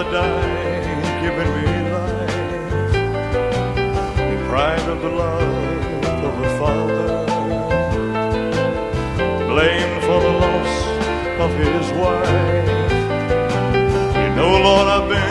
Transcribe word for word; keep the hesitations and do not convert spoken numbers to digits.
died, giving me life, deprived of the love of a father, blamed for the loss of his wife. You know, Lord, I've been